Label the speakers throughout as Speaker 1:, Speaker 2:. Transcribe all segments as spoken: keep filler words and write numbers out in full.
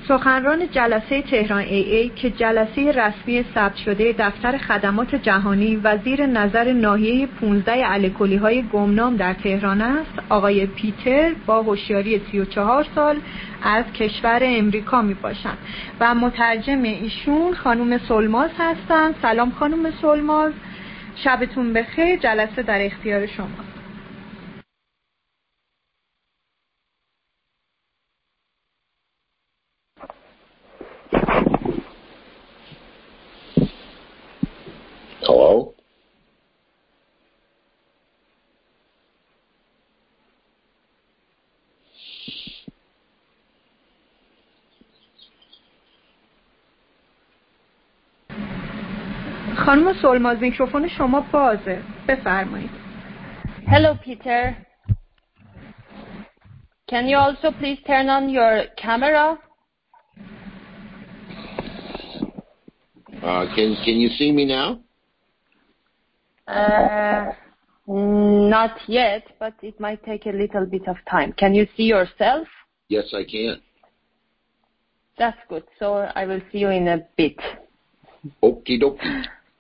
Speaker 1: سخنران جلسه تهران ای ای که جلسه رسمی ثبت شده دفتر خدمات جهانی و زیر نظر ناحیه پانزده الکلی‌های گمنام در تهران است، آقای پیتر با هوشیاری سی و چهار سال از کشور امریکا می باشند و مترجم ایشون خانم سلماز هستند. سلام خانم سلماز، شبتون بخیر. جلسه در اختیار شماست.
Speaker 2: Hello?
Speaker 1: خانم سلماز میکروفون شما بازه، بفرمایید.
Speaker 3: Hello Peter. Can you also please turn on your camera?
Speaker 2: Uh, can can you see me now?
Speaker 3: Uh, not yet, but it might take a little bit of time. Can you see yourself?
Speaker 2: Yes, I can.
Speaker 3: That's good. So I will see you in a bit.
Speaker 2: Okie dokie.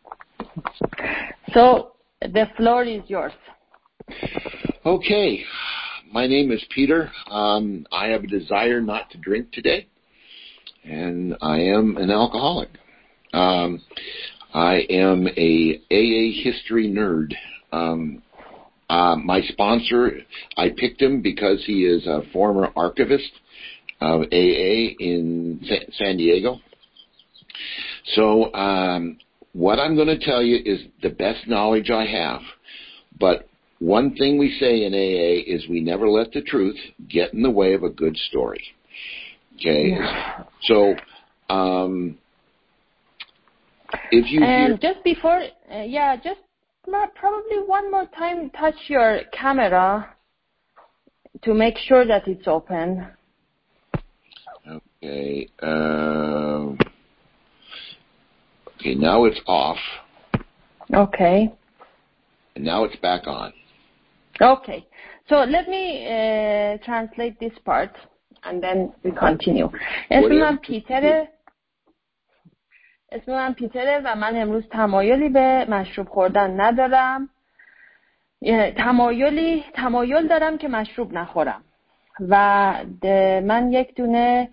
Speaker 3: So the floor is yours.
Speaker 2: Okay. My name is Peter. Um, I have a desire not to drink today, and I am an alcoholic. Um, I am a A A history nerd. Um, uh, my sponsor, I picked him because he is a former archivist of A A in Sa- San Diego. So um, what I'm going to tell you is the best knowledge I have. But one thing we say in A A is we never let the truth get in the way of a good story. Okay? So... Um, If you
Speaker 3: And
Speaker 2: hear,
Speaker 3: just before, uh, yeah, just probably one more time touch your camera to make sure that it's open.
Speaker 2: Okay. Um, okay, now it's off.
Speaker 3: Okay.
Speaker 2: And now it's back on.
Speaker 3: Okay. So let me uh, translate this part and then we continue. اسم من پیتره اسم من پیتره و من امروز تمایلی به مشروب خوردن ندارم. تمایلی تمایل دارم که مشروب نخورم و من یک دونه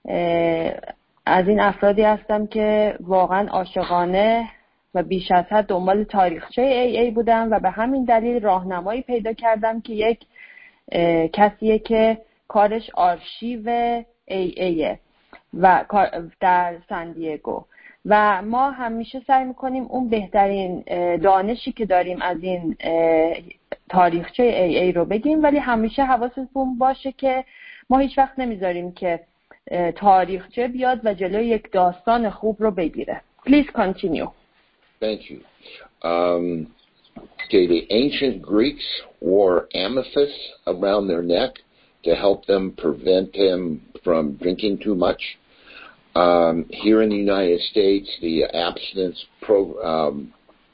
Speaker 3: از این افرادی هستم که واقعا عاشقانه و بیش از حد دنبال تاریخچه ای ای بودم و به همین دلیل راهنمایی پیدا کردم که یک کسیه که کارش آرشیو ای ایه و در سن دیگو و ما همیشه سعی میکنیم اون بهترین دانشی که داریم از این تاریخچه ای ای رو بگیم، ولی همیشه حواستون باشه که ما هیچ وقت نمیذاریم که تاریخچه بیاد و جلوی یک داستان خوب رو بگیره. Please continue.
Speaker 2: Thank you. Um, okay, the ancient Greeks wore amethyst around their neck to help them prevent them from drinking too much. Um, here in the United States, the abstinence pro, um,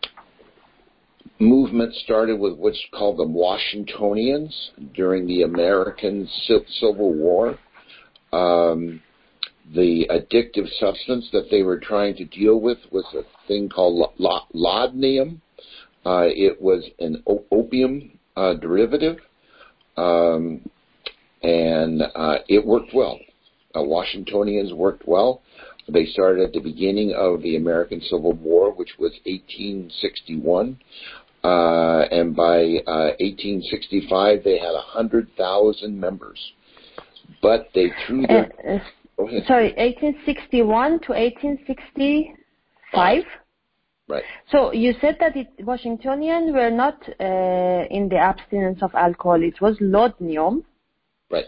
Speaker 2: movement started with what's called the Washingtonians during the American Civil War. Um, the addictive substance that they were trying to deal with was a thing called laudanum. Uh, it was an opium uh, derivative, um, and uh, it worked well. Uh, Washingtonians worked well. They started at the beginning of the American Civil War, which was eighteen sixty-one. Uh, and by uh, eighteen sixty-five, they had one hundred thousand members. But they threw their...
Speaker 3: Uh, uh, sorry, eighteen sixty-one to eighteen sixty-five?
Speaker 2: Right.
Speaker 3: So you said that it, Washingtonians were not uh, in the abstinence of alcohol. It was laudanum.
Speaker 2: Right.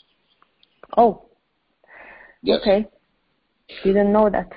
Speaker 3: Oh.
Speaker 2: Yes.
Speaker 3: Okay. Didn't know that.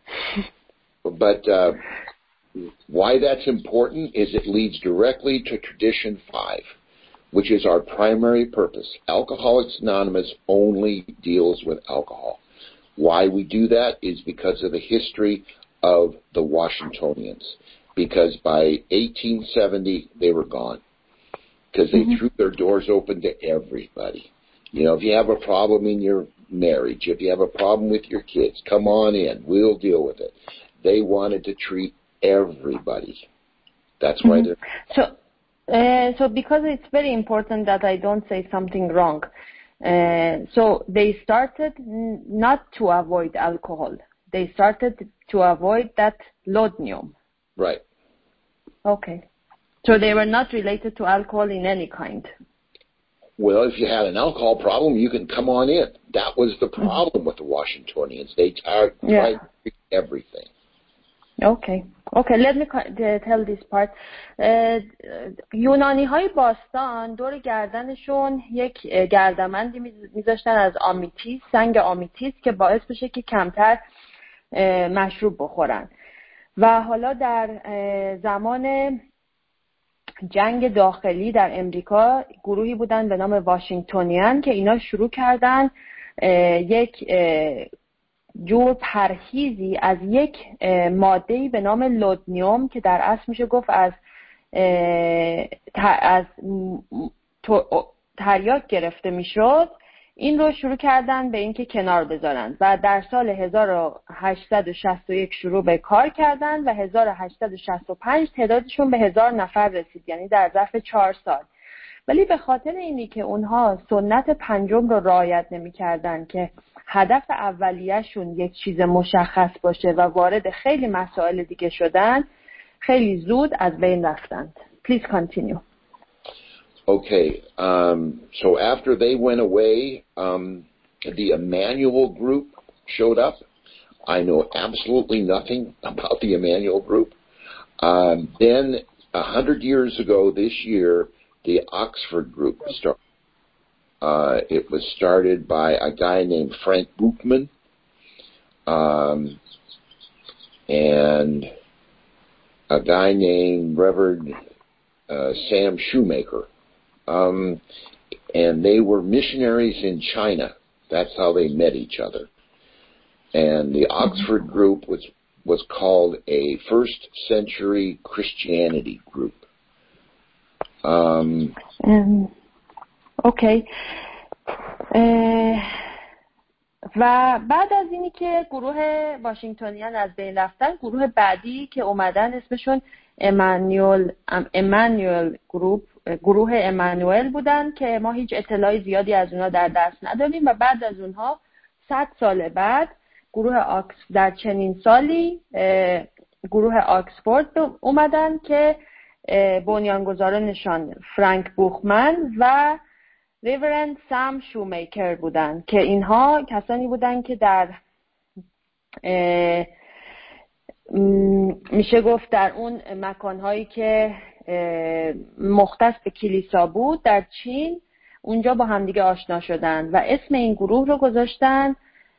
Speaker 2: But uh, why that's important is it leads directly to Tradition five, which is our primary purpose. Alcoholics Anonymous only deals with alcohol. Why we do that is because of the history of the Washingtonians. Because by eighteen seventy, they were gone. Because they mm-hmm. threw their doors open to everybody. You know, if you have a problem in your marriage. If you have a problem with your kids, come on in. We'll deal with it. They wanted to treat everybody. That's why
Speaker 3: Mm-hmm.
Speaker 2: they're...
Speaker 3: So, uh, so because it's very important that I don't say something wrong. Uh, so they started n- not to avoid alcohol. They started to avoid that laudanum.
Speaker 2: Right.
Speaker 3: Okay. So they were not related to alcohol in any kind.
Speaker 2: Well, if you had an alcohol problem, you can come on in. That was the problem mm-hmm. with the Washingtonians. They tried
Speaker 3: yeah.
Speaker 2: to treat everything.
Speaker 3: Okay. Okay, let me tell this part. یونانی های باستان دور گردنشون یک گردمندی میذاشتن از آمیتیس، سنگ آمیتیس که باعث بشه که کمتر مشروب بخورن. و حالا در زمان جنگ داخلی در امریکا گروهی بودن به نام واشنگتونیان که اینا شروع کردن یک جور پرهیزی از یک ماده‌ای به نام لودنیوم که در اصل میشه گفت از از تریاک گرفته میشد، این رو شروع کردن به اینکه کنار بذارن و در سال هزار و هشتصد و شصت و یک شروع به کار کردن و هزار و هشتصد و شصت و پنج تعدادشون به هزار نفر رسید، یعنی در ظرف چهار سال. ولی به خاطر اینی که اونها سنت پنجم رو رعایت نمی‌کردن که هدف اولیه‌شون یک چیز مشخص باشه و وارد خیلی مسائل دیگه شدن، خیلی زود از بین رفتند. Please continue.
Speaker 2: Okay, um, so after they went away, um, the Emmanuel group showed up. I know absolutely nothing about the Emmanuel group. Um, then, a hundred years ago this year, the Oxford group started. Uh, it was started by a guy named Frank Buchman, um, and a guy named Reverend uh, Sam Shoemaker. Um, and they were missionaries in China. That's how they met each other. And the Oxford group was, was called a first century Christianity group. Um,
Speaker 3: um, okay. uh, و بعد از اینی که گروه واشنگتونیان از بین رفتن، گروه بعدی که اومدن اسمشون امانوئل امانوئل گروپ گروه امانوئل بودن که ما هیچ اطلاعی زیادی از اونها در دست نداریم و بعد از اونها صد سال بعد گروه آکس در چنین سالی گروه آکسفورد اومدن که بنیانگذارانشان فرانک بوخمن و ریورند سام شومیکر بودن که اینها کسانی بودن که در میشه گفت در اون مکانهایی که مختص به کلیسا بود در چین اونجا با همدیگه آشنا شدن و اسم این گروه رو گذاشتن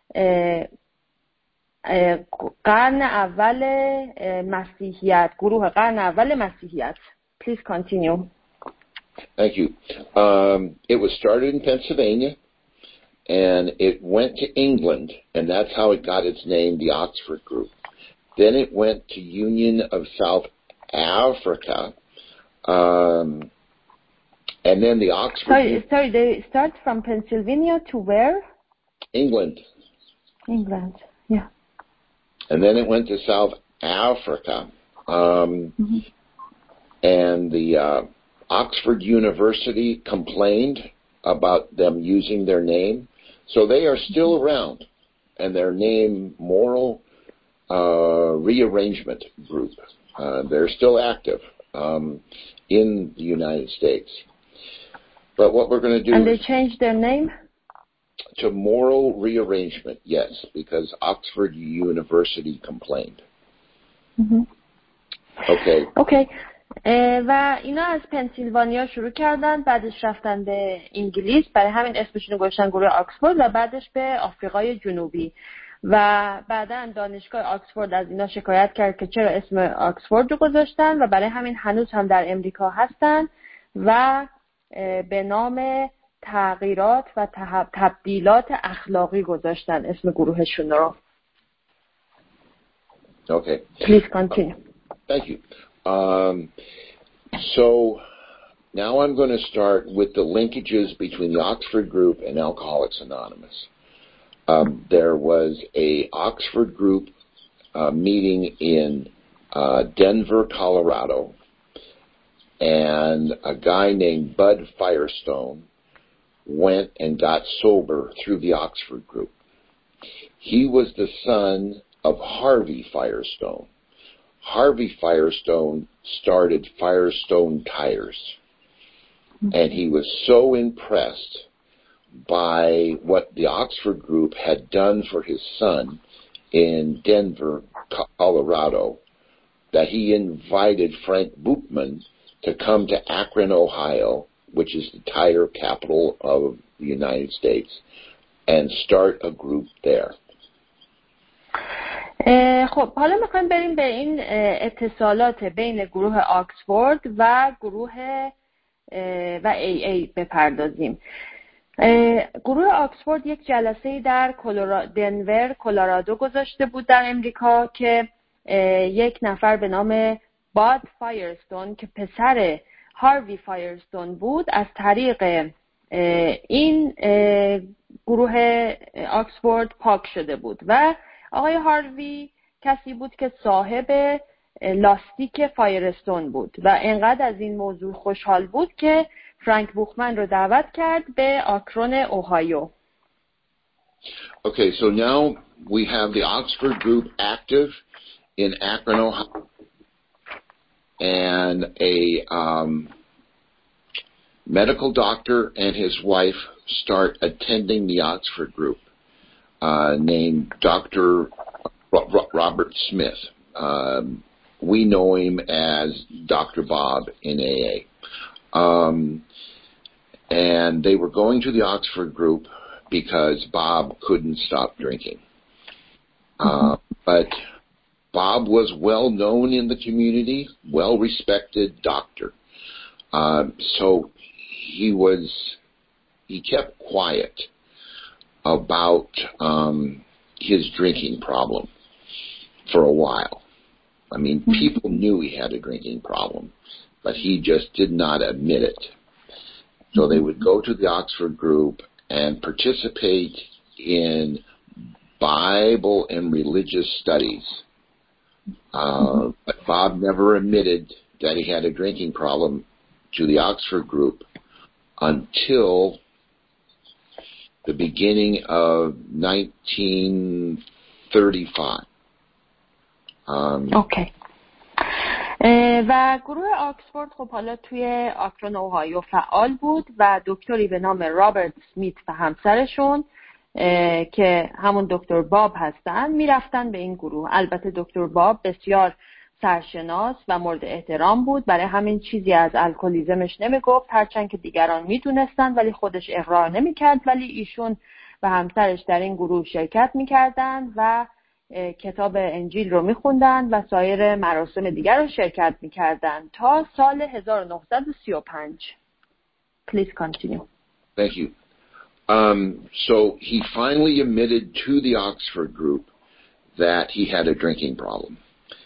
Speaker 3: قرن اول مسیحیت، گروه قرن اول مسیحیت. Please continue.
Speaker 2: Thank you. Um, it was started in Pennsylvania and it went to England, and that's how it got its name, the Oxford Group. Then it went to Union of South Africa, um, and then the Oxford
Speaker 3: Sorry,
Speaker 2: Group.
Speaker 3: sorry, they start from Pennsylvania to where?
Speaker 2: England.
Speaker 3: England, yeah.
Speaker 2: And then it went to South Africa, um, mm-hmm. and the uh, Oxford University complained about them using their name, so they are still around, and their name Moral uh, Rearrangement Group. Uh, they're still active um, in the United States. But what we're going to do
Speaker 3: and they
Speaker 2: is
Speaker 3: changed their name
Speaker 2: to Moral Rearrangement, yes, because Oxford University complained.
Speaker 3: Mm-hmm.
Speaker 2: Okay.
Speaker 3: Okay. و اینا از پنسیلوانیا شروع کردن، بعدش رفتن به انگلیس، برای همین اسمشون رو گذاشتن گروه آکسفورد، و بعدش به آفریقای جنوبی. و بعداً دانشگاه آکسفورد از اینا شکایت کرد که چرا اسم آکسفورد رو گذاشتن و برای همین هنوز هم در امریکا هستن و به نام تغییرات و تبدیلات اخلاقی گذاشتن اسم گروهشون رو.
Speaker 2: Okay.
Speaker 3: Please continue.
Speaker 2: Thank you. Um, so now I'm going to start with the linkages between the Oxford Group and Alcoholics Anonymous. um, there was a Oxford group uh, meeting in uh, Denver, Colorado, and a guy named Bud Firestone went and got sober through the Oxford group. He was the son of Harvey Firestone. Harvey Firestone started Firestone Tires, and he was so impressed by what the Oxford group had done for his son in Denver, Colorado, that he invited Frank Buchman to come to Akron, Ohio, which is the tire capital of the United States, and start a group there.
Speaker 3: خب حالا میخوایم بریم به این اتصالات بین گروه آکسفورد و گروه و ای ای بپردازیم. گروه آکسفورد یک جلسه در کلورا... دنور کلرادو گذاشته بود در امریکا که یک نفر به نام باد فایرستون که پسر هاروی فایرستون بود از طریق این گروه آکسفورد پاک شده بود و آقای هاروی کسی بود که صاحب لاستیک فایرستون بود و انقدر از این موضوع خوشحال بود که فرانک بوخمن رو دعوت کرد به آکرون اوهایو.
Speaker 2: Okay, so now we have the Oxford group active in Akron, Ohio, and a um, medical doctor and his wife start attending the Oxford group uh, named Doctor Ro- Robert Smith. Um, we know him as Doctor Bob in A A. Um, and they were going to the Oxford group because Bob couldn't stop drinking. Uh, but Bob was well known in the community, well respected doctor. Um, so he was, he kept quiet about um, his drinking problem for a while. I mean, people knew he had a drinking problem, but he just did not admit it. So they would go to the Oxford group and participate in Bible and religious studies. Uh, but Bob never admitted that he had a drinking problem to the Oxford group until the beginning of nineteen thirty-five. Um,
Speaker 3: okay. و گروه آکسفورد خب حالا توی آکرون اوهایو فعال بود و دکتری به نام رابرت سمیت و همسرشون که همون دکتر باب هستن میرفتن به این گروه. البته دکتر باب بسیار سرشناس و مورد احترام بود، برای همین چیزی از الکلیزمش نمیگفت، هرچند که دیگران میدونستن ولی خودش اقرار نمیکرد. ولی ایشون و همسرش در این گروه شرکت میکردن و کتاب انجیل رو میخوندن و سایر مراسم دیگر رو شرکت میکردن تا سال هزار و نهصد و سی و پنج. Please continue.
Speaker 2: Thank you. Um, so he finally admitted to the Oxford group that he had a drinking problem.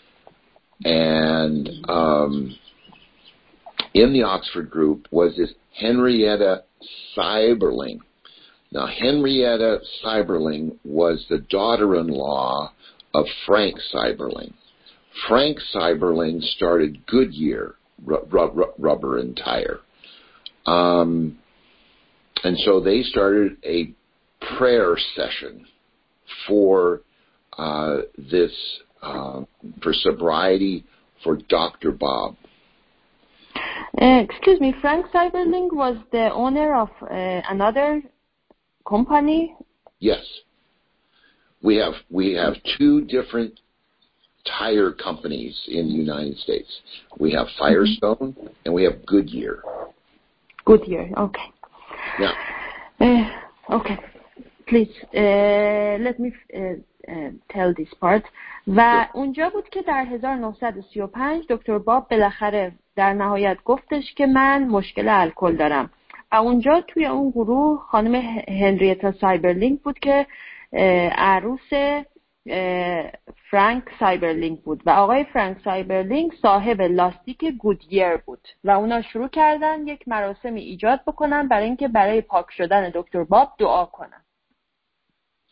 Speaker 2: And um, in the Oxford group was this Henrietta Seiberling. Now, Henrietta Seiberling was the daughter-in-law of Frank Seiberling. Frank Seiberling started Goodyear ru- ru- Rubber and Tire. Um, and so they started a prayer session for uh, this, uh, for sobriety for Doctor Bob.
Speaker 3: Uh, excuse me, Frank Seiberling was the owner of uh, another company?
Speaker 2: Yes. We have we have two different tire companies in the United States. We have Firestone mm-hmm. and we have Goodyear.
Speaker 3: Goodyear, okay.
Speaker 2: Yeah.
Speaker 3: Uh, okay. Please, uh, let me uh, uh, tell this part. و sure. اونجا بود که در هزار و نهصد و سی و پنج دکتر باب بالاخره در نهایت گفتش که من مشکل الکل دارم. و اونجا توی اون گروه خانم هنریتا سایبرلینگ بود که عروس فرانک سایبرلینگ بود و آقای فرانک سایبرلینگ صاحب لاستیک گودیر بود و اونا شروع کردن یک مراسمی ایجاد بکنن برای اینکه برای پاک شدن دکتر باب دعا کنن.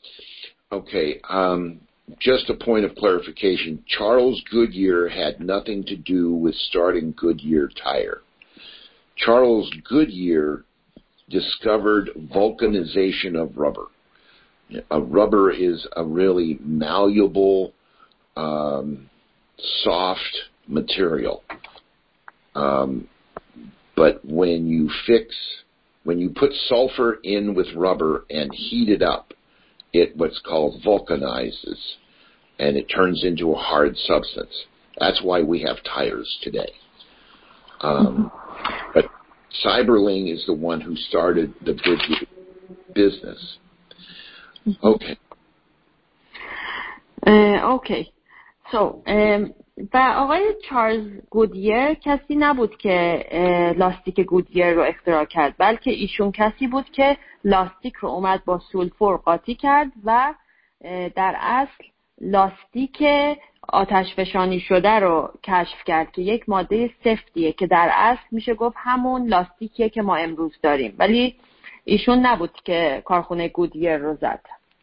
Speaker 2: Okay. Um, just a point of clarification. Charles Goodyear had nothing to do with starting Goodyear Tire. Charles Goodyear discovered vulcanization of rubber. A rubber is a really malleable, um, soft material. Um, but when you fix, when you put sulfur in with rubber and heat it up, it what's called vulcanizes, and it turns into a hard substance. That's why we have tires today. Um, but Seiberling is the one who started the Goodyear business. Okay.
Speaker 3: اوکی. So, و آقای چارلز گودیر کسی نبود که لاستیک گودیر رو اختراع کرد، بلکه ایشون کسی بود که لاستیک رو اومد با سولفور قاطی کرد و در اصل لاستیک آتش فشانی شده رو کشف کرد که یک ماده سفتیه که در اصل میشه گفت همون لاستیکیه که ما امروز داریم، ولی ایشون نبود که کارخونه گودیر رو زد.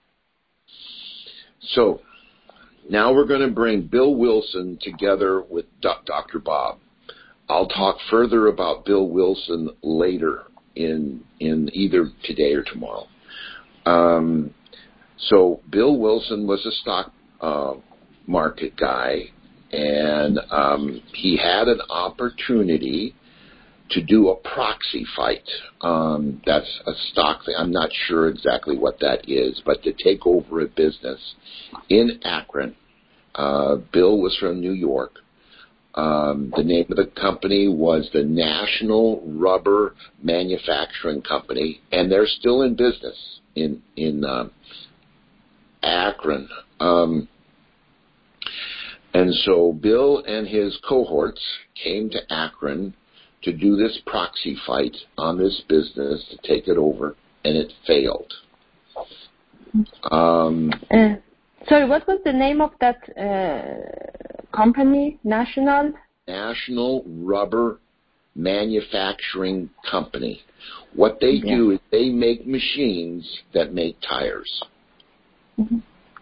Speaker 2: So, now we're going to bring Bill Wilson together with Doctor Bob. I'll talk further about Bill Wilson later in in either today or tomorrow. Um, so Bill Wilson was a stock uh, market guy, and um, he had an opportunity to do a proxy fight. Um, that's a stock thing. I'm not sure exactly what that is, but to take over a business in Akron. Uh, Bill was from New York. Um, the name of the company was the National Rubber Manufacturing Company, and they're still in business in in uh, Akron. Um, and so Bill and his cohorts came to Akron to do this proxy fight on this business to take it over, and it failed. Um,
Speaker 3: uh, sorry, what was the name of that uh, company? National?
Speaker 2: National Rubber Manufacturing Company. What they
Speaker 3: yeah.
Speaker 2: do is they make machines that make tires.
Speaker 3: Mm-hmm.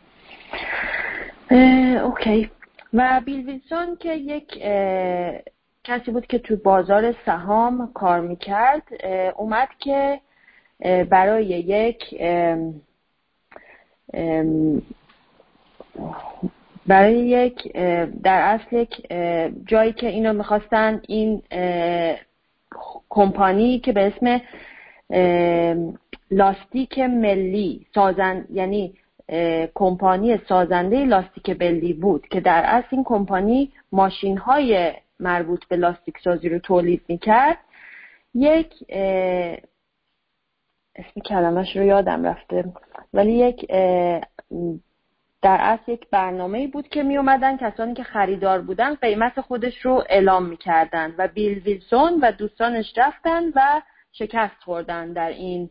Speaker 3: uh, okay. و بیل ویلسون که یک کسی بود که تو بازار سهام کار میکرد، اومد که برای یک برای یک در اصل یک جایی که اینو میخواستن این کمپانی که به اسم لاستیک ملی سازن، یعنی کمپانی سازنده لاستیک ملی بود که در اصل این کمپانی ماشین های مربوط به لاستیک سازی رو تولید میکرد، یک اسم کلمش رو یادم رفته، ولی یک در اصل یک برنامه‌ای بود که می اومدن کسانی که خریدار بودن قیمت خودش رو اعلام میکردن و بیل ویلسون و دوستانش رفتن و شکست خوردن در این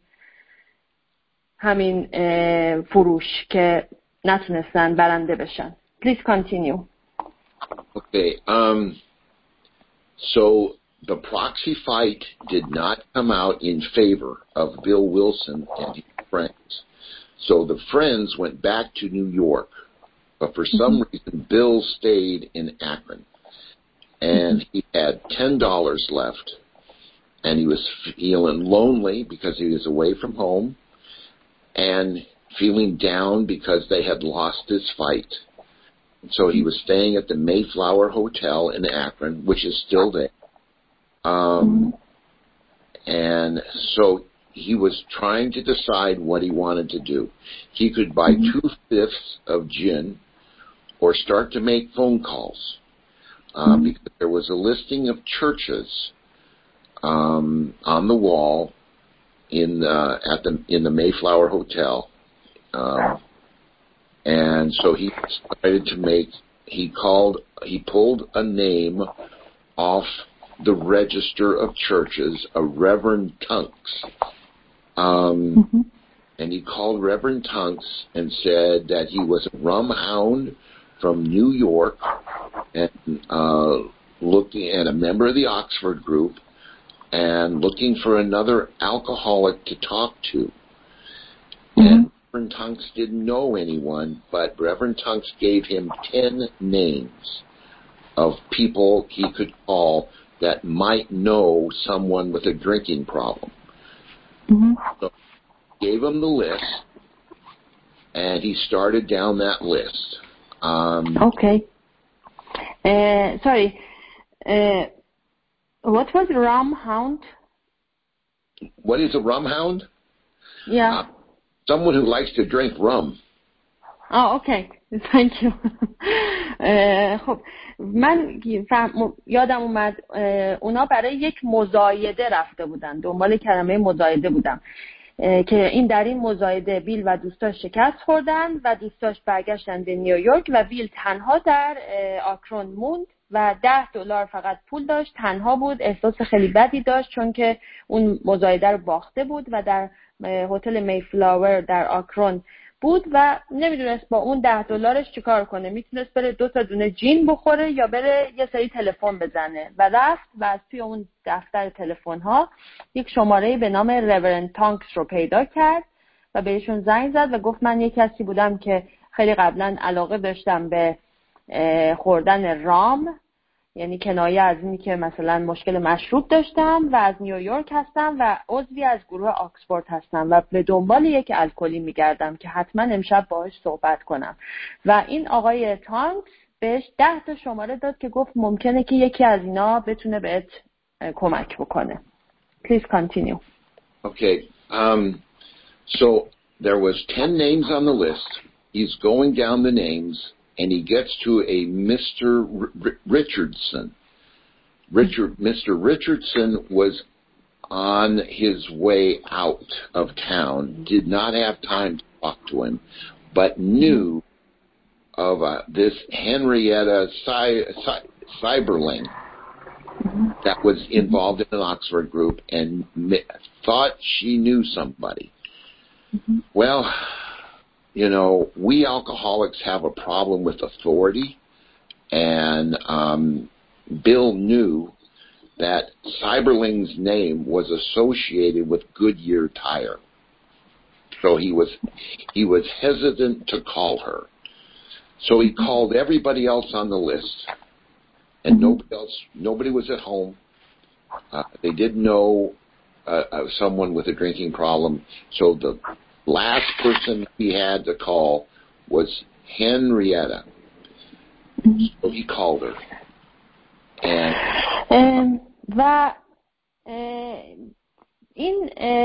Speaker 3: همین فروش که نتونستن برنده بشن. Please continue.
Speaker 2: Okay. Um, so the proxy fight did not come out in favor of Bill Wilson and his friends. So the friends went back to New York, but for some mm-hmm. reason Bill stayed in Akron, and mm-hmm. he had ten dollars left, and he was feeling lonely because he was away from home, and feeling down because they had lost this fight. So he was staying at the Mayflower Hotel in Akron, which is still there. Um, mm-hmm. And so he was trying to decide what he wanted to do. He could buy mm-hmm. two-fifths of gin or start to make phone calls. Uh, mm-hmm. Because there was a listing of churches um, on the wall in uh, at the in the Mayflower Hotel, um, and so he decided to make. He called. He pulled a name off the register of churches, a Reverend Tunks, um, mm-hmm. and he called Reverend Tunks and said that he was a rum hound from New York and uh, looking and a member of the Oxford group. And looking for another alcoholic to talk to. Mm-hmm. And Reverend Tunks didn't know anyone, but Reverend Tunks gave him ten names of people he could call that might know someone with a drinking problem. Mm-hmm. So he gave him the list, and he started down that list. Um,
Speaker 3: okay. Uh, sorry. Uh, what was rum hound?
Speaker 2: What is a rum hound?
Speaker 3: Yeah.
Speaker 2: Uh, someone who likes to drink rum.
Speaker 3: آه اوکی thank you. خب من فهم... یادم اومد اونا برای یک مزایده رفته بودن، دنبال کلمه مزایده بودم که این در این مزایده بیل و دوستاش شکست خوردن و دوستاش برگشتن به نیویورک و بیل تنها در آکرون موند و ده دلار فقط پول داشت، تنها بود، احساس خیلی بدی داشت چون که اون مزایده رو باخته بود و در هتل میفلاور در آکرون بود و نمیدونست با اون ده دلارش چیکار کنه. میتونست بره دو تا دونه جین بخوره یا بره یه سری تلفن بزنه و رفت و از توی اون دفتر تلفن ها یک شماره به نام رورند تانکس رو پیدا کرد و بهشون زنگ زد و گفت من یک کسی بودم که خیلی قبلا علاقه داشتم به خوردن رام، یعنی کنایه از اینی که مثلا مشکل مشروب داشتم و از نیویورک هستم و عضوی از گروه آکسفورد هستم و به دنبال یک الکلی میگردم که حتما امشب باهاش صحبت کنم. و این آقای تانکس بهش ده تا شماره داد که گفت ممکنه که یکی از اینا بتونه بهت کمک بکنه. Please continue.
Speaker 2: Okay. Um, so there was ten names on the list. He's going down the names. And he gets to a Mister R- Richardson. Richard, Mister Richardson was on his way out of town, did not have time to talk to him, but knew of uh, this Henrietta Cy- Cy- Cyberling that was involved in an Oxford group and mi- thought she knew somebody. Mm-hmm. Well, you know, we alcoholics have a problem with authority, and um, Bill knew that Cyberling's name was associated with Goodyear Tire, so he was he was hesitant to call her. So he called everybody else on the list, and mm-hmm. nobody else, nobody was at home. Uh, they didn't know uh, uh, someone with a drinking problem, so the last person he had to call was Henrietta. Mm-hmm. So he called her. And
Speaker 3: um, و این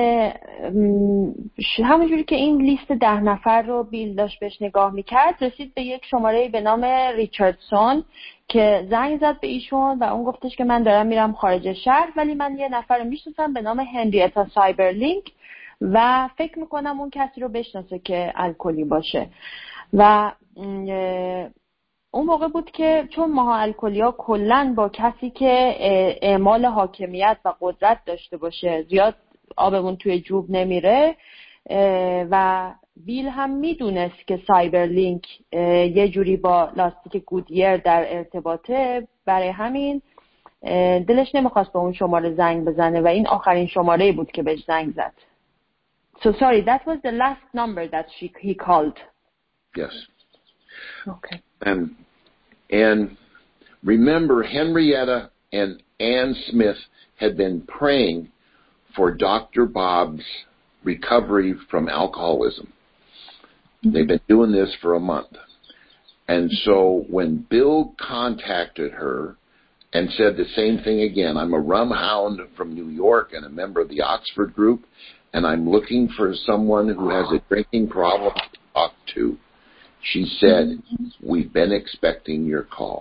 Speaker 3: همونجوری که این لیست ده نفر رو بیل داشت بهش نگاه میکرد رسید به یک شماره به نام ریچاردسون که زنگ زد به ایشون و اون گفتش که من دارم میرم خارج شهر ولی من یه نفر رو میشناسم به نام هنریتا سایبرلینک و فکر میکنم اون کسی رو بشناسه که الکلی باشه. و اون موقع بود که چون ماها الکلیا کلن با کسی که اعمال حاکمیت و قدرت داشته باشه زیاد آبمون توی جوب نمیره و بیل هم میدونست که سایبرلینک یه جوری با لاستیک گودیر در ارتباطه، برای همین دلش نمیخواست به اون شماره زنگ بزنه و این آخرین شماره بود که بهش زنگ زد. So sorry, that was the last number that she he called.
Speaker 2: Yes.
Speaker 3: Okay.
Speaker 2: And and remember, Henrietta and Ann Smith had been praying for Doctor Bob's recovery from alcoholism. Mm-hmm. They've been doing this for a month. And so when Bill contacted her and said the same thing again, I'm a rum hound from New York and a member of the Oxford group, and I'm looking for someone who has a drinking problem to talk to. She said, we've been expecting your call.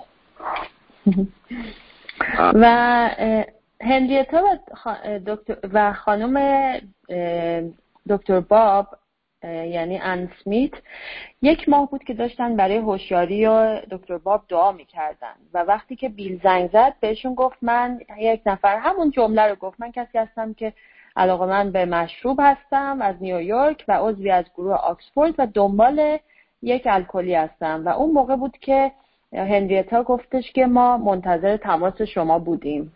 Speaker 3: و هنریتا و خانم دکتر باب یعنی ان سمیت یک ماه بود که داشتن برای هوشیاری و دکتر باب دعا میکردن و وقتی که بیل زنگ زد بهشون گفت من یک نفر همون جمله رو گفت، من کسی هستم که علاقه من به مشروب هستم از نیویورک و عضوی از گروه آکسفورد و دنبال یک الکلی هستم. و اون موقع بود که هنریتا گفتش که ما منتظر تماس شما بودیم.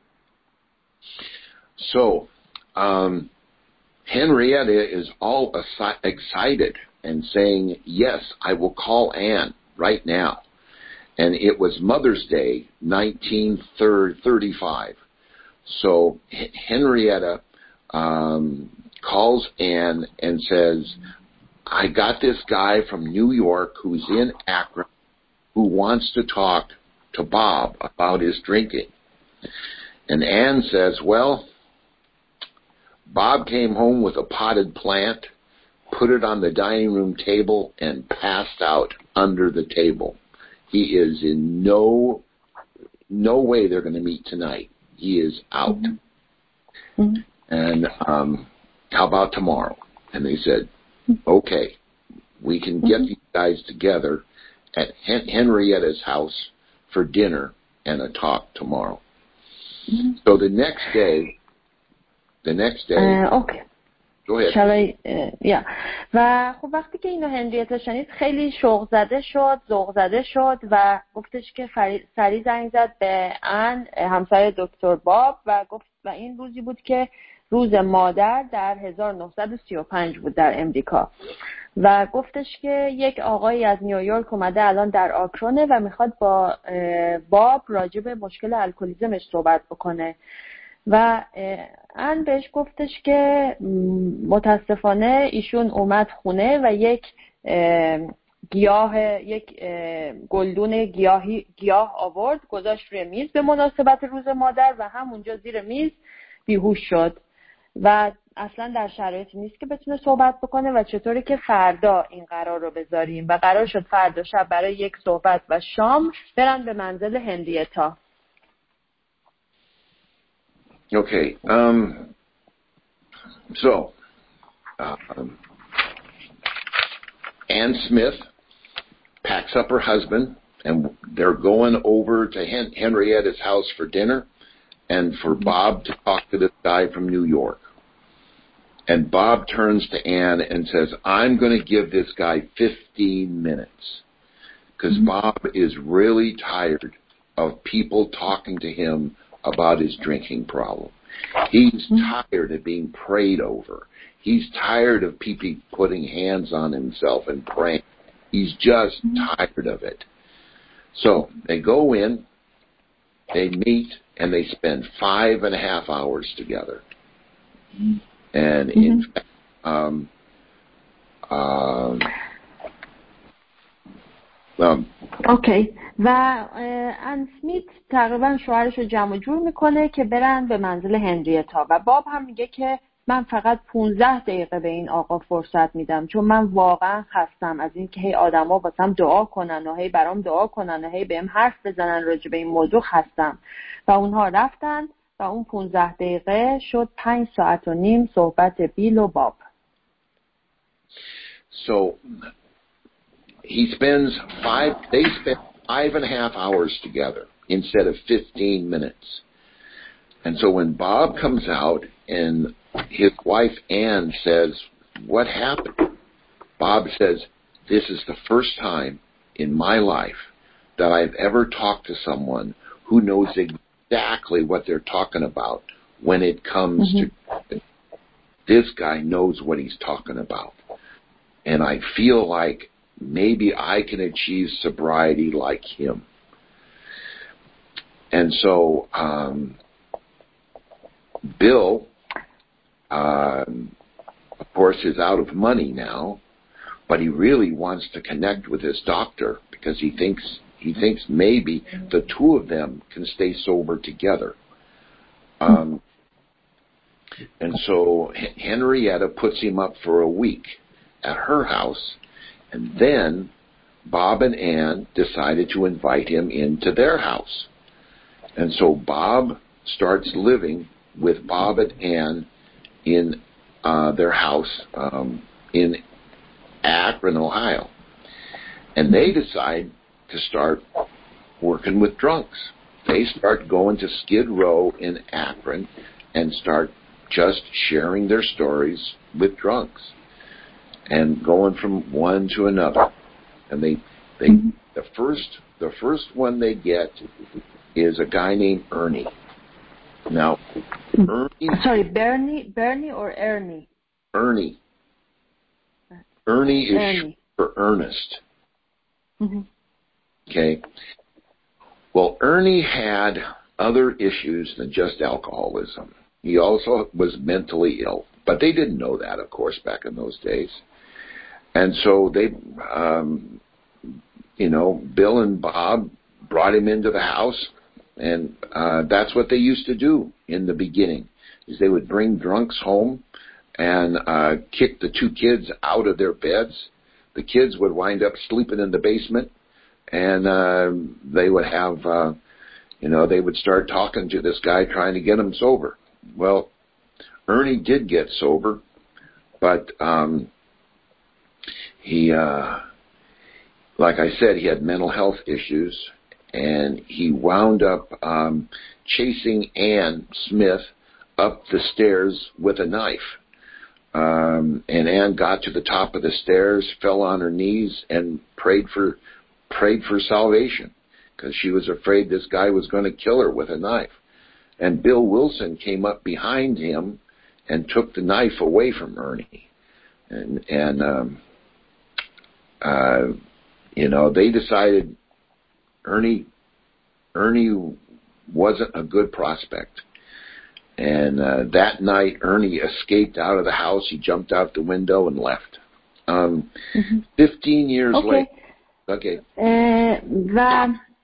Speaker 2: So, um, Henrietta is all excited and saying, yes, I will call Anne right now. And it was Mother's Day, nineteen thirty-five. So Henrietta um, calls Anne and says, I got this guy from New York who's in Akron who wants to talk to Bob about his drinking. And Anne says, well, Bob came home with a potted plant, put it on the dining room table, and passed out under the table. He is in no no way they're going to meet tonight. He is out. Mm-hmm. Mm-hmm. And um, how about tomorrow? And they said, okay, we can get mm-hmm. these guys together at Hen- Henrietta's house for dinner and a talk tomorrow. Mm-hmm. So the next day, the next day,
Speaker 3: uh, okay. شلای یا و خب وقتی که اینو هنریتا شنید خیلی شوق زده شد ذوق زده شد و گفتش که سری زنگ زد به ان همسر دکتر باب و گفت و این روزی بود که روز مادر در هزار و نهصد و سی و پنج بود در امریکا و گفتش که یک آقایی از نیویورک اومده الان در آکرونه و میخواد با باب راجع به مشکل الکلیزمش صحبت بکنه و ان بهش گفتش که متاسفانه ایشون اومد خونه و یک گیاه یک گلدون گیاهی گیاه آورد گذاشت روی میز به مناسبت روز مادر و همونجا زیر میز بیهوش شد و اصلا در شرایطی نیست که بتونه صحبت بکنه و چطوری که فردا این قرار رو بذاریم و قرار شد فردا شب برای یک صحبت و شام برن به منزل هنریتا.
Speaker 2: Okay, um, so, um, Anne Smith packs up her husband, and they're going over to Hen- Henrietta's house for dinner, and for Bob to talk to this guy from New York. And Bob turns to Anne and says, I'm going to give this guy fifteen minutes, because mm-hmm. Bob is really tired of people talking to him about his drinking problem. He's tired of being prayed over. He's tired of people putting hands on himself and praying. He's just tired of it. So they go in, they meet, and they spend five and a half hours together. And mm-hmm. in fact, um, um, um,
Speaker 3: اوکی و ان سمیت تقریبا شوهرش رو جمع جور میکنه که برن به منزل هنریتا و باب هم میگه که من فقط پونزده دقیقه به این آقا فرصت میدم چون من واقعا خستم از این که هی آدما واسم دعا کنن و هی برام دعا کنن و هی بهم حرف بزنن راجع به این موضوع خستم و اونها رفتن و اون پونزده دقیقه شد پنج ساعت و نیم صحبت بیل و باب.
Speaker 2: So he spends five, they spend five and a half hours together instead of fifteen minutes. And so when Bob comes out and his wife Anne says, what happened? Bob says, this is the first time in my life that I've ever talked to someone who knows exactly what they're talking about when it comes mm-hmm. to this guy knows what he's talking about. And I feel like maybe I can achieve sobriety like him. And so um, Bill, um, of course, is out of money now, but he really wants to connect with his doctor because he thinks he thinks maybe the two of them can stay sober together. Um, and so Henrietta puts him up for a week at her house. And then Bob and Anne decided to invite him into their house. And so Bob starts living with Bob and Anne in uh, their house um, in Akron, Ohio. And they decide to start working with drunks. They start going to Skid Row in Akron and start just sharing their stories with drunks. And going from one to another, and they, they, mm-hmm. the first, the first one they get is a guy named Ernie. Now, Ernie.
Speaker 3: Sorry, Bernie, Bernie or Ernie?
Speaker 2: Ernie. Ernie is
Speaker 3: Ernie.
Speaker 2: for Ernest.
Speaker 3: Mm-hmm.
Speaker 2: Okay. Well, Ernie had other issues than just alcoholism. He also was mentally ill, but they didn't know that, of course, back in those days. And so they, um, you know, Bill and Bob brought him into the house, and uh, that's what they used to do in the beginning, is they would bring drunks home and uh, kick the two kids out of their beds. The kids would wind up sleeping in the basement, and uh, they would have, uh, you know, they would start talking to this guy trying to get him sober. Well, Ernie did get sober, but um, he, uh, like I said, he had mental health issues, and he wound up um, chasing Ann Smith up the stairs with a knife. Um, and Ann got to the top of the stairs, fell on her knees, and prayed for prayed for salvation, because she was afraid this guy was going to kill her with a knife. And Bill Wilson came up behind him and took the knife away from Ernie. And, and um, uh, you know, they decided Ernie Ernie wasn't a good prospect. And uh, that night, Ernie escaped out of the house. He jumped out the window and left. Um, mm-hmm. Fifteen years
Speaker 3: okay.
Speaker 2: later. Okay.
Speaker 3: و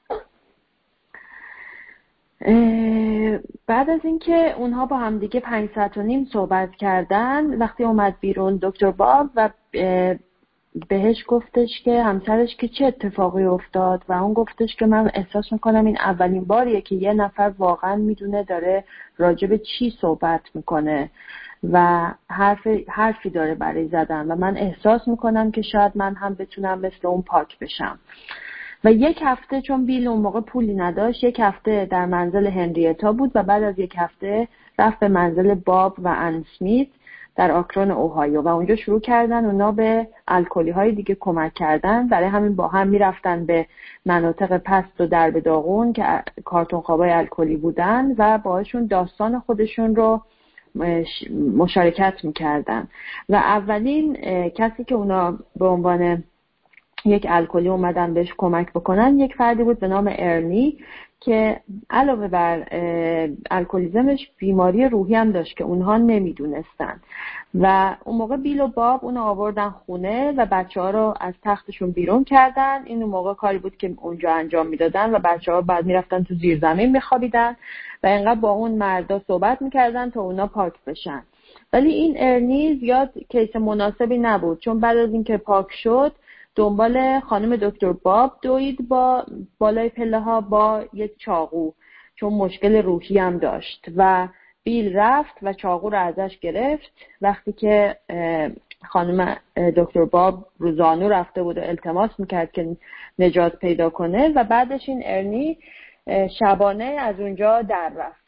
Speaker 3: بعد از اینکه اونها با هم دیگه پنج ساعت و نیم صحبت کردن، وقتی اومد بیرون دکتر باب و بهش گفتش که همسرش که چه اتفاقی افتاد، و اون گفتش که من احساس میکنم این اولین باریه که یه نفر واقعا میدونه داره راجع به چی صحبت میکنه و حرف حرفی داره برای زدن، و من احساس میکنم که شاید من هم بتونم مثل اون پاک بشم. و یک هفته، چون بیل اون موقع پولی نداشت، یک هفته در منزل هنریتا بود و بعد از یک هفته رفت به منزل باب و ان اسمیت در آکرون اوهایو و اونجا شروع کردن اونا به الکلی های دیگه کمک کردن. برای همین با هم میرفتن به مناطق پست و درب داغون که کارتون خوابای الکلی بودن و باهاشون داستان خودشون رو مشارکت میکردن. و اولین کسی که اونا به عنوان یک الکلی اومدن بهش کمک بکنن یک فردی بود به نام ارنی که علاوه بر الکلیزمش بیماری روحی هم داشت که اونها نمیدونستن. و اون موقع بیل و باب اونو آوردن خونه و بچه ها رو از تختشون بیرون کردن. این اون موقع کاری بود که اونجا انجام میدادن و بچه ها بعد میرفتن تو زیر زمین میخوابیدن و اینقدر با اون مردا صحبت میکردن تا اونا پاک بشن. ولی این ارنی زیاد کیس مناسبی نبود، چون بعد از اینکه پاک شد دنبال خانم دکتر باب دوید با بالای پله ها با یک چاقو، چون مشکل روحی هم داشت. و بیل رفت و چاقو رو ازش گرفت وقتی که خانم دکتر باب روزانو رفته بود و التماس میکرد که نجات پیدا کنه، و بعدش این ارنی شبانه از اونجا در رفت.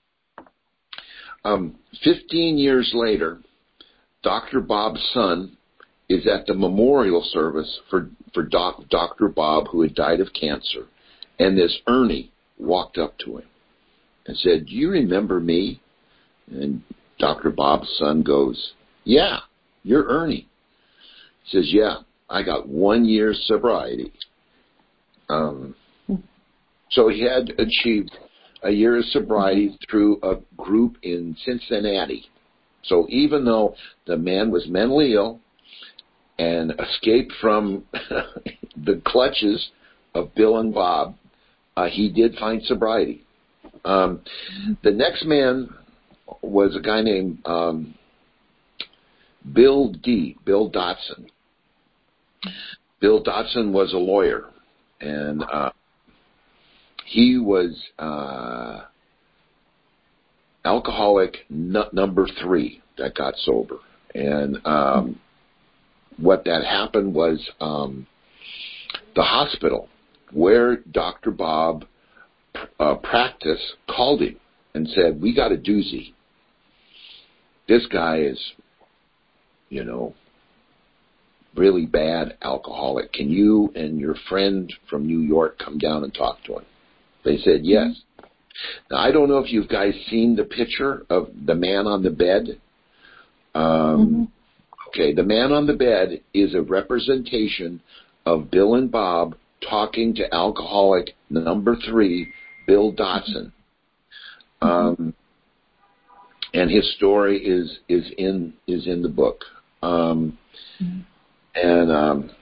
Speaker 2: Um, fifteen years later, Doctor Bob's son is at the memorial service for, for doc, Doctor Bob, who had died of cancer. And this Ernie walked up to him and said, "Do you remember me?" And Doctor Bob's son goes, "Yeah, you're Ernie." He says, "Yeah, I got one year's sobriety." Um, so he had achieved a year of sobriety through a group in Cincinnati. So even though the man was mentally ill and escaped from the clutches of Bill and Bob, uh, he did find sobriety. Um, the next man was a guy named um, Bill D. Bill Dotson. Bill Dotson was a lawyer, and uh, he was uh, alcoholic n- number three that got sober. And um, what that happened was um, the hospital where Doctor Bob uh, practiced called him and said, "We got a doozy. This guy is, you know, really bad alcoholic. Can you and your friend from New York come down and talk to him?" They said yes. Mm-hmm. Now, I don't know if you guys seen the picture of the man on the bed. Um, Okay, the man on the bed is a representation of Bill and Bob talking to alcoholic number three, Bill Dotson. Um, and his story is, is in is in the book. Um, and um,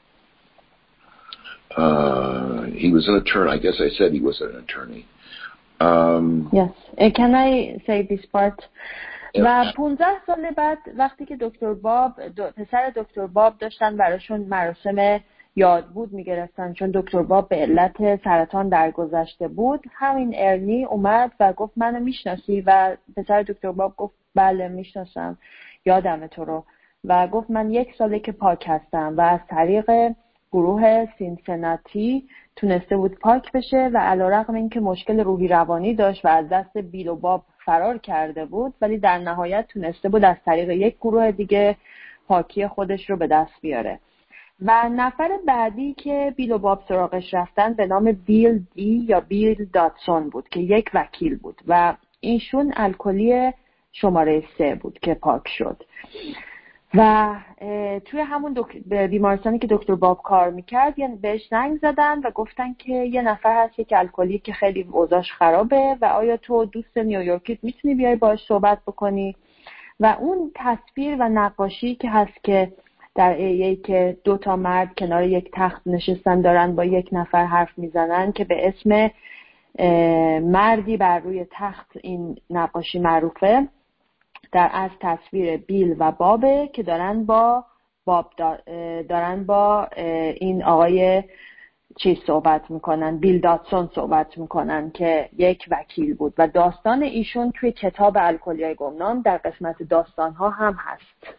Speaker 2: uh, he was an attorney. I guess I said he was an attorney. Um,
Speaker 3: yes. Uh, can I say this part? و پونزده سال بعد وقتی که دکتر باب دو پسر دکتر باب داشتن براشون مراسم یادبود میگرفتن، چون دکتر باب به علت سرطان درگذشته بود، همین ارنی اومد و گفت منو میشناسی؟ و پسر دکتر باب گفت بله میشناسم، یادم تو رو. و گفت من یک ساله که پاک هستم و از طریق گروه سینسناتی تونسته بود پاک بشه و علیرغم اینکه مشکل روحی روانی داشت و از دست بیل و باب فرار کرده بود، ولی در نهایت تونسته بود از طریق یک گروه دیگه پاکی خودش رو به دست بیاره. و نفر بعدی که بیل و باب سراغش رفتن به نام بیل دی یا بیل داتسون بود که یک وکیل بود و اینشون الکلی شماره سه بود که پاک شد. و توی همون دک... بیمارستانی که دکتر باب کار میکرد یعنی بهش زنگ زدن و گفتن که یه نفر هست یک الکلی که خیلی اوضاعش خرابه و آیا تو دوست نیویورکیت میتونی بیای باهاش صحبت بکنی؟ و اون تصویر و نقاشی که هست که در ای که دو تا مرد کنار یک تخت نشستن دارن با یک نفر حرف میزنن که به اسم مردی بر روی تخت این نقاشی معروفه، در از تصویر بیل و بابه که دارن با باب دارن با این آقای چیز صحبت میکنن، بیل داتسون صحبت میکنن که یک وکیل بود و داستان ایشون توی کتاب الکلیای گمنام در قسمت داستانها هم هست.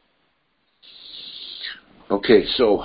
Speaker 2: Okay, so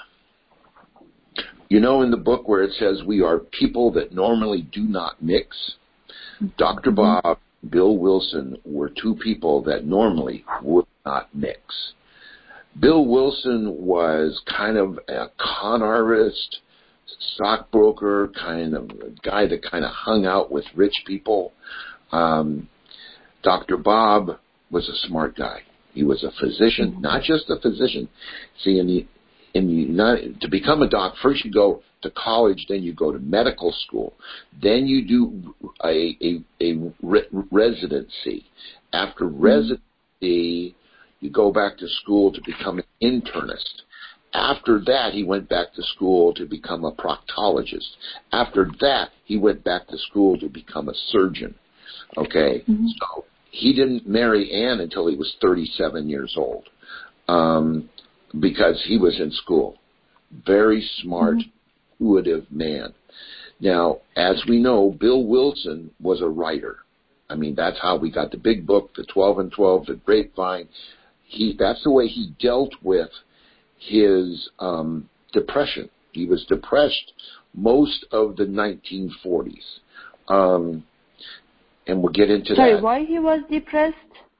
Speaker 2: you know in the book where it says we are people that normally do not mix, Doctor Bob, Bill Wilson were two people that normally would not mix. Bill Wilson was kind of a con artist, stockbroker, kind of a guy that kind of hung out with rich people. Um, Doctor Bob was a smart guy. He was a physician, not just a physician. See, in the in the United, to become a doc, first you go to college, then you go to medical school, then you do a a, a re- residency. After residency, you go back to school to become an internist. After that, he went back to school to become a proctologist. After that, he went back to school to become a surgeon. Okay, mm-hmm. So he didn't marry Anne until he was thirty-seven years old, um, because he was in school. Very smart, mm-hmm. intuitive man. Now, as we know, Bill Wilson was a writer. I mean, that's how we got the big book, the twelve and twelve, the Grapevine. He, that's the way he dealt with his um, depression. He was depressed most of the nineteen forties. Um, and we'll get into
Speaker 3: Sorry,
Speaker 2: that.
Speaker 3: Why he was depressed?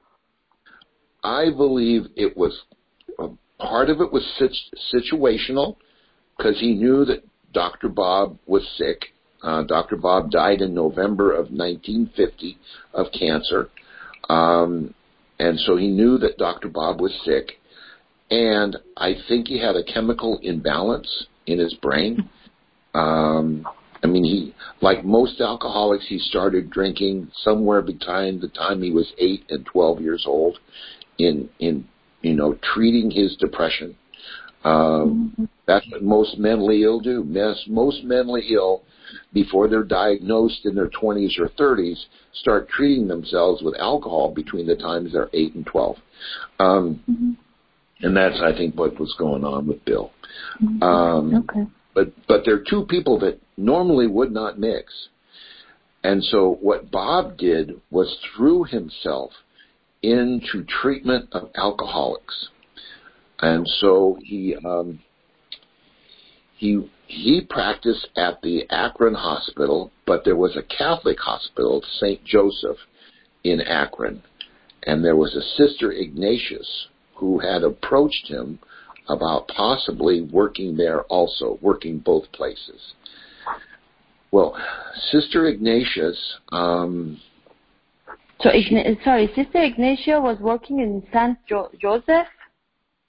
Speaker 2: I believe it was, uh, part of it was situational, because he knew that Doctor Bob was sick. Uh, Doctor Bob died in November of nineteen fifty of cancer. Um, and so he knew that Doctor Bob was sick. And I think he had a chemical imbalance in his brain. Um, I mean, he, like most alcoholics, he started drinking somewhere between the time he was eight and twelve years old in, in, you know, treating his depression. Um, mm-hmm. That's what most mentally ill do. Most, most mentally ill, before they're diagnosed in their twenties or thirties, start treating themselves with alcohol between the times they're eight and twelve. Um, mm-hmm. And that's, I think, what was going on with Bill. Mm-hmm. Um,
Speaker 3: okay.
Speaker 2: But but there are two people that normally would not mix. And so what Bob did was threw himself into treatment of alcoholics. And so he um, he he practiced at the Akron Hospital, but there was a Catholic hospital, Saint Joseph, in Akron. And there was a Sister Ignatius who had approached him about possibly working there also, working both places. Well, Sister Ignatius... Um,
Speaker 3: so, Ign- sorry, Sister Ignatia was working in Saint Jo- Joseph?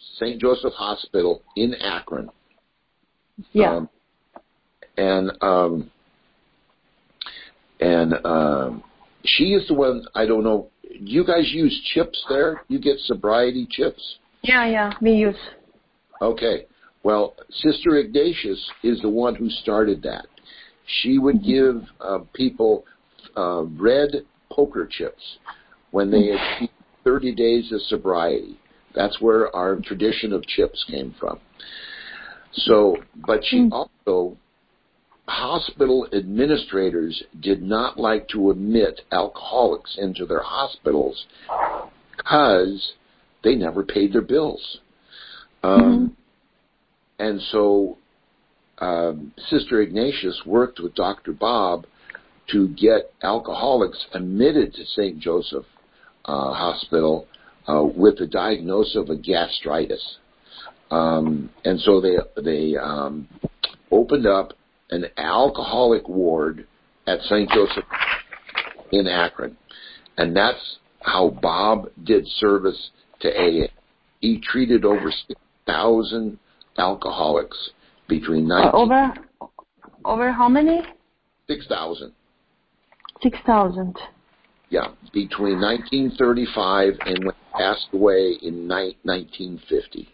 Speaker 2: Saint Joseph Hospital in Akron.
Speaker 3: Yeah.
Speaker 2: Um, and um, and um, she is the one. I don't know. Do you guys use chips there? You get sobriety chips?
Speaker 3: Yeah, yeah, we use.
Speaker 2: Okay. Well, Sister Ignatius is the one who started that. She would give uh, people uh, red poker chips when they achieved thirty days of sobriety. That's where our tradition of chips came from. So, but she also, hospital administrators did not like to admit alcoholics into their hospitals because they never paid their bills. Um, mm-hmm. And so um, Sister Ignatius worked with Doctor Bob to get alcoholics admitted to Saint Joseph uh, Hospital uh, with the diagnosis of a gastritis. Um, and so they they um, opened up an alcoholic ward at Saint Joseph in Akron. And that's how Bob did service to A A. He treated over six thousand alcoholics between nineteen...
Speaker 3: Uh, over, over how many?
Speaker 2: six thousand.
Speaker 3: six thousand.
Speaker 2: Yeah, between nineteen thirty-five and when he passed away in nineteen fifty.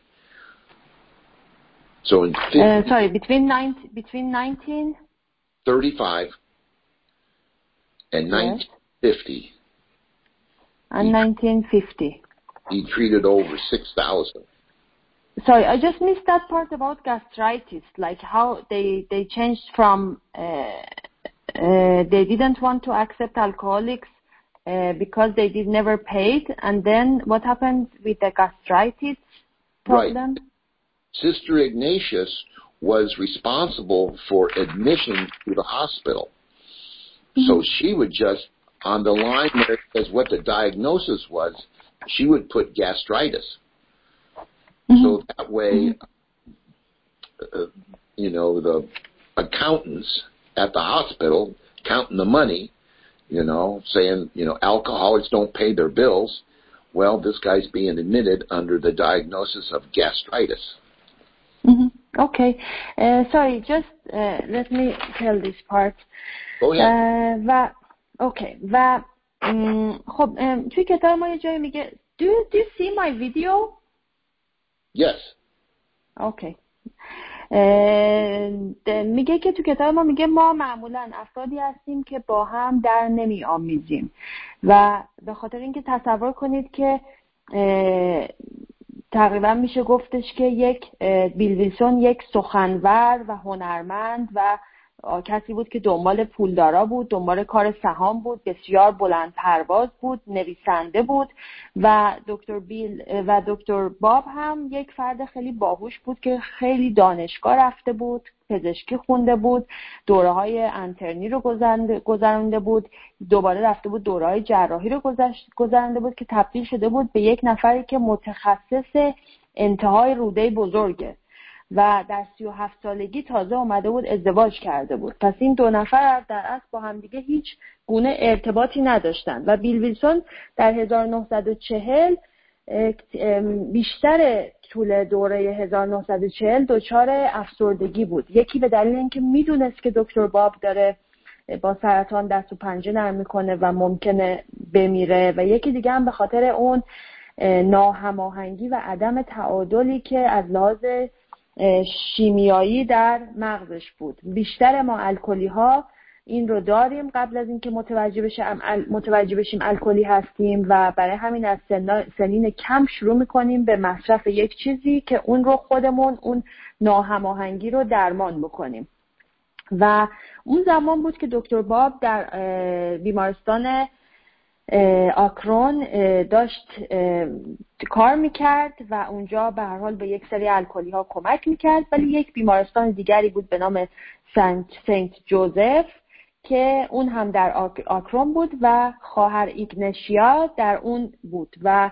Speaker 2: So in fifty,
Speaker 3: uh, sorry, between nineteen, between nineteen
Speaker 2: thirty-five and
Speaker 3: yes.
Speaker 2: nineteen fifty.
Speaker 3: And
Speaker 2: he,
Speaker 3: nineteen fifty.
Speaker 2: He treated over six thousand.
Speaker 3: Sorry, I just missed that part about gastritis, like how they, they changed from, uh, uh, they didn't want to accept alcoholics uh, because they did never paid, and then what happened with the gastritis problem?
Speaker 2: Right. Sister Ignatius was responsible for admission to the hospital. Mm-hmm. So she would just, on the line where it says what the diagnosis was, she would put gastritis. Mm-hmm. So that way, mm-hmm. uh, you know, the accountants at the hospital counting the money, you know, saying, you know, alcoholics don't pay their bills. Well, this guy's being admitted under the diagnosis of gastritis.
Speaker 3: Mm-hmm. Okay. Uh, sorry, just uh, let me tell this part.
Speaker 2: Go ahead.
Speaker 3: Uh, و okay. و خب توی کتاب ما یه جایی میگه do you, do you see my video?
Speaker 2: Yes.
Speaker 3: Okay. میگه که تو کتاب ما میگه ما معمولا افرادی هستیم که با هم در نمی آمیزیم و به خاطر اینکه تصور کنید که تقریبا میشه گفتش که یک بیل ویلسون یک سخنور و هنرمند و کسی بود که دنبال پولدارا بود، دنبال کار سهام بود، بسیار بلند پرواز بود، نویسنده بود و دکتر بیل و دکتر باب هم یک فرد خیلی باهوش بود که خیلی دانشگاه رفته بود، پزشکی خونده بود، دوره‌های انترنی رو گذرانده بود، دوباره رفته بود دوره‌های جراحی رو گذرانده بود که تبدیل شده بود به یک نفری که متخصص انتهای روده بزرگه و در سی و هفت سالگی تازه اومده بود ازدواج کرده بود. پس این دو نفر در اصل با هم دیگه هیچ گونه ارتباطی نداشتن و بیل ویلسون در هزار و نهصد و چهل بیشتر طول دوره هزار و نهصد و چهل دچار افسردگی بود. یکی به دلیل اینکه میدونست که دکتر باب داره با سرطان دست و پنجه نرم میکنه و ممکنه بمیره و یکی دیگه هم به خاطر اون ناهماهنگی و عدم تعادلی که از لحاظ شیمیایی در مغزش بود. بیشتر ما الکلی ها این رو داریم قبل از اینکه متوجه بشیم متوجه بشیم الکلی هستیم و برای همین از سنین کم شروع میکنیم به مصرف یک چیزی که اون رو خودمون اون ناهماهنگی رو درمان بکنیم. و اون زمان بود که دکتر باب در بیمارستان آکرون داشت کار میکرد و اونجا به هر حال به یک سری الکلی ها کمک میکرد، ولی یک بیمارستان دیگری بود به نام سنت, سنت جوزف که اون هم در آکرون بود و خواهر ایگنشیا در اون بود و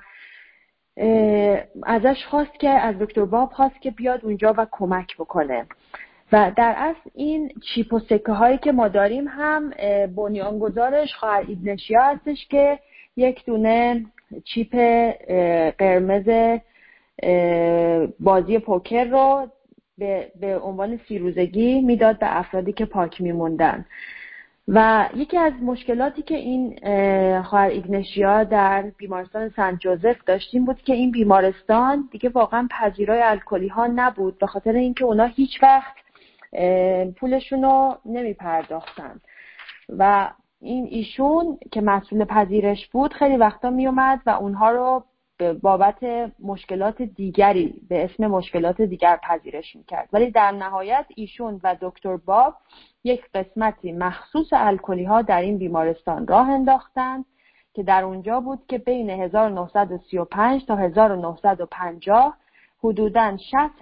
Speaker 3: ازش خواست که از دکتر باب خواست که بیاد اونجا و کمک بکنه و در اصل این چیپ و سکه هایی که ما داریم هم بنیانگذارش خواهر ایگنشیا هستش که یک دونه چیپ قرمز بازی پوکر رو به, به عنوان سیروزگی میداد به افرادی که پاک میموندن. و یکی از مشکلاتی که این خواهر ایگنشیا در بیمارستان سنت جوزف داشتیم بود که این بیمارستان دیگه واقعا پذیرای الکلی ها نبود، به خاطر اینکه اونا هیچ وقت پولشون رو نمی پرداختن و این ایشون که مسئول پذیرش بود خیلی وقتا می اومد و اونها رو بابت مشکلات دیگری به اسم مشکلات دیگر پذیرش میکرد. ولی در نهایت ایشون و دکتر باب یک قسمتی مخصوص الکلی ها در این بیمارستان راه انداختند که در اونجا بود که بین هزار و نهصد و سی و پنج تا هزار و نهصد و پنجاه حدوداً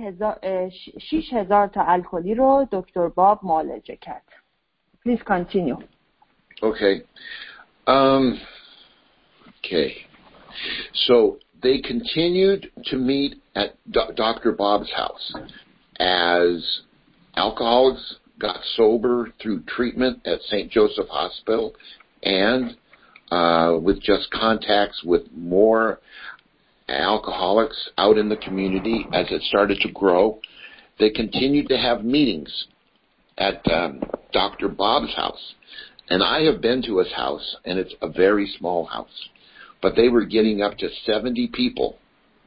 Speaker 3: شش هزار تا الکلی رو دکتر باب معالجه کرد. Please continue.
Speaker 2: Okay. Um, okay. So they continued to meet at Do- Doctor Bob's house as alcoholics got sober through treatment at Saint Joseph Hospital and uh, with just contacts with more alcoholics out in the community as it started to grow. They continued to have meetings at um, Doctor Bob's house. And I have been to his house, and it's a very small house. But they were getting up to seventy people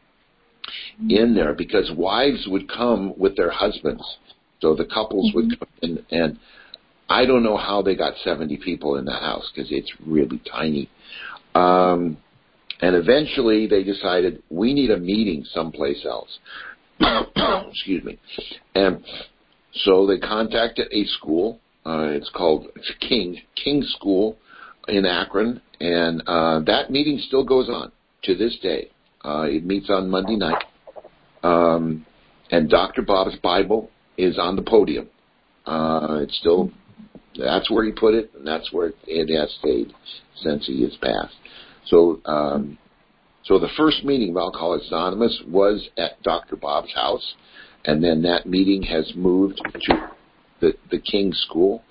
Speaker 2: in there because wives would come with their husbands. So the couples mm-hmm. would come in, and I don't know how they got seventy people in the house because it's really tiny. Um, and eventually they decided, we need a meeting someplace else. Excuse me. And so they contacted a school. Uh, it's called it's King King School in Akron, and uh, that meeting still goes on to this day. Uh, it meets on Monday night, um, and Doctor Bob's Bible is on the podium. Uh, it's still that's where he put it, and that's where it has stayed since he has passed. So, um, so the first meeting of Alcoholics Anonymous was at Doctor Bob's house, and then that meeting has moved to the, the King School.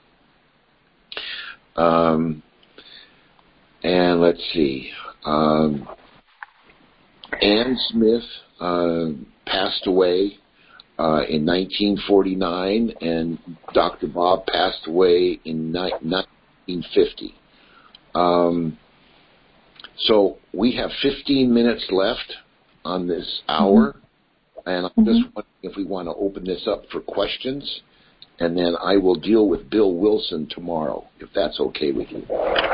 Speaker 2: Um, and let's see. Um, Ann Smith uh, passed away uh, in nineteen forty-nine, and Doctor Bob passed away in nineteen fifty. Um, so we have fifteen minutes left on this hour, mm-hmm. and I'm just wondering if we want to open this up for questions. And then I will deal with Bill Wilson tomorrow, if that's okay with you.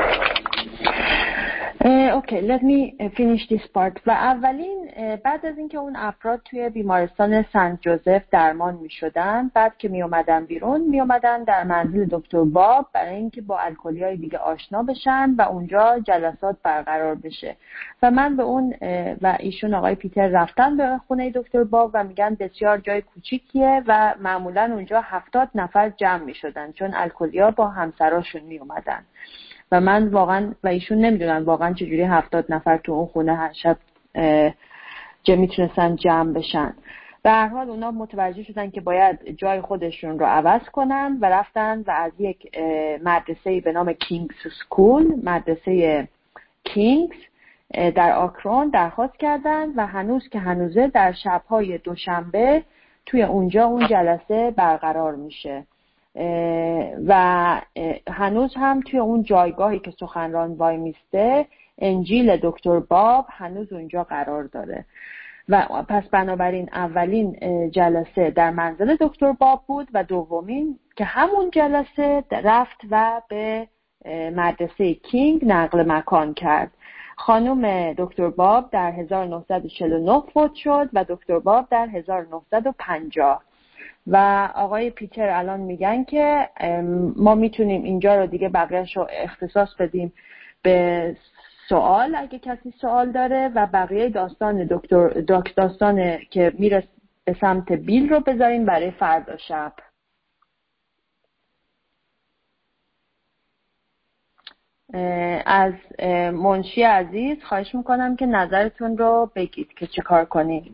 Speaker 3: اوکی, let me finish this part. و اولین بعد از اینکه اون افراد توی بیمارستان سنت جوزف درمان می شدن، بعد که می اومدن بیرون می اومدن در منزل دکتر باب برای اینکه با الکلی های دیگه آشنا بشن و اونجا جلسات برقرار بشه. و من به اون و ایشون آقای پیتر رفتن به خونه دکتر باب و میگن بسیار جای کوچیکیه و معمولا اونجا هفتاد نفر جمع می شدن چون الکلی ها با همسراشون می اومدن. و من واقعا و ایشون نمیدونن واقعا چجوری هفتاد نفر تو اون خونه هر شب چه میتونستن جمع بشن. به هر حال اونا متوجه شدن که باید جای خودشون رو عوض کنن و رفتن و از یک مدرسه به نام کینگز سکول، مدرسه کینگز در آکرون درخواست کردن و هنوز که هنوزه در شب‌های دوشنبه توی اونجا اون جلسه برقرار میشه و هنوز هم توی اون جایگاهی که سخنران وای میسته انجیل دکتر باب هنوز اونجا قرار داره. و پس بنابراین اولین جلسه در منزل دکتر باب بود و دومین که همون جلسه رفت و به مدرسه کینگ نقل مکان کرد. خانم دکتر باب در هزار و نهصد و چهل و نه فوت شد و دکتر باب در هزار و نهصد و پنجاه. و آقای پیتر الان میگن که ما میتونیم اینجا رو دیگه بقیه‌اش رو اختصاص بدیم به سوال اگه کسی سوال داره و بقیه داستان دکتر داک داستان که میره به سمت بیل رو بذاریم برای فردا شب. از منشی عزیز خواهش میکنم که نظرتون رو بگید که چه کار کنیم.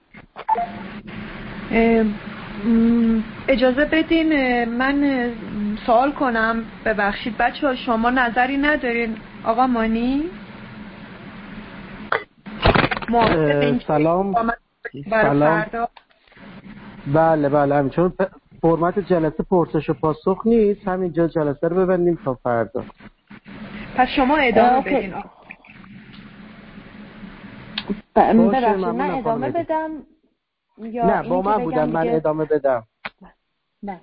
Speaker 1: اجازه بدین من سوال کنم. ببخشید بچه ها شما نظری ندارین؟ آقا مانی
Speaker 4: سلام
Speaker 1: سلام.
Speaker 4: بله بله همین، چون فرمت جلسه پرسش و پاسخ نیست، همینجا جلسه رو ببندیم تا فردا.
Speaker 1: پس شما ادامه بدین.
Speaker 3: ببخشید من ادامه بدم یا
Speaker 4: نه با من بودم من دیگه... ادامه بدم.
Speaker 3: نه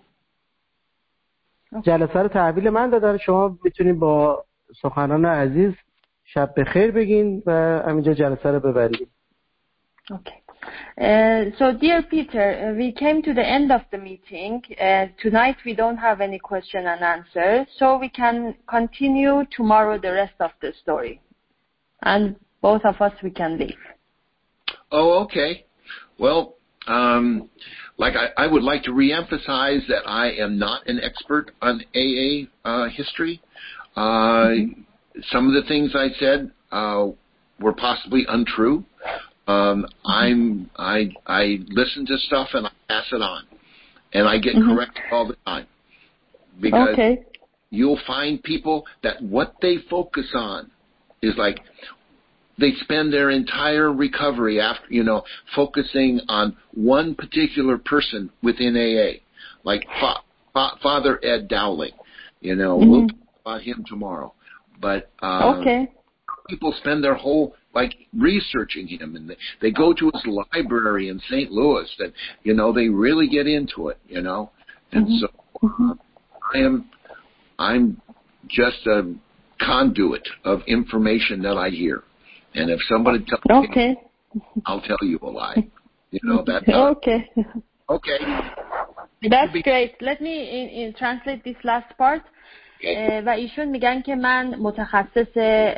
Speaker 4: جلسه رو تحویل من دادن، شما میتونید با سخنان عزیز شب بخیر بگین و همینجا جلسه رو ببندیم.
Speaker 3: Okay. Uh, so dear Peter, uh, we came to the end of the meeting. Uh, tonight we don't have any question and answer, so we can continue tomorrow the rest of the story. And both of us, we can leave.
Speaker 2: Oh, okay. Well, um, like I, I would like to reemphasize that I am not an expert on A A uh, history. Uh, mm-hmm. Some of the things I said uh, were possibly untrue. Um, I'm I I listen to stuff and I pass it on, and I get mm-hmm. corrected all the time because
Speaker 3: okay.
Speaker 2: you'll find people that what they focus on is like they spend their entire recovery after you know focusing on one particular person within A A, like Fa- Fa- Father Ed Dowling. You know, mm-hmm. we'll talk about him tomorrow, but um,
Speaker 3: okay.
Speaker 2: people spend their whole like researching him, and they, they go to his library in Saint Louis, and you know they really get into it, you know. And mm-hmm. so uh, I am, I'm just a conduit of information that I hear, and if somebody tells
Speaker 3: okay.
Speaker 2: me, I'll tell you a lie. You know that.
Speaker 3: okay.
Speaker 2: Okay.
Speaker 3: That's great. Let me in, in translate this last part. و ایشون میگن که من متخصص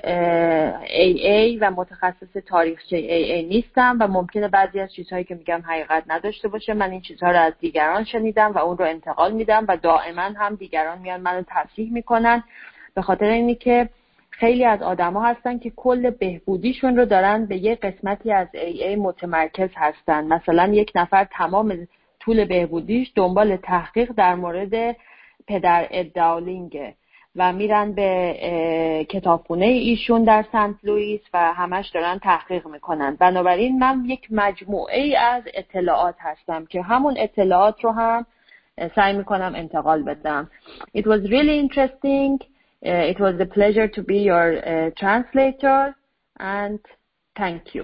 Speaker 3: ای ای و متخصص تاریخچه ای ای نیستم و ممکنه بعضی از چیزهایی که میگم حقیقت نداشته باشه. من این چیزها رو از دیگران شنیدم و اون رو انتقال میدم و دائما هم دیگران میان منو تصحیح میکنن، به خاطر اینی که خیلی از آدما هستن که کل بهبودیشون رو دارن به یه قسمتی از ای ای متمرکز هستن. مثلا یک نفر تمام طول بهبودیش دنبال تحقیق در مورد پدر اد داولینگه و میرن به کتابخونه ایشون در سنت لوئیس و همش دارن تحقیق میکنن. بنابراین من یک مجموعه ای از اطلاعات هستم که همون اطلاعات رو هم سعی میکنم انتقال بدم. It was really interesting. Uh, it was a pleasure to be your uh, translator and thank you.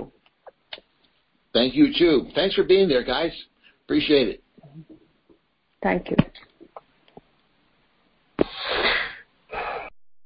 Speaker 2: Thank you too. Thanks for being there, guys. Appreciate it.
Speaker 3: Thank you.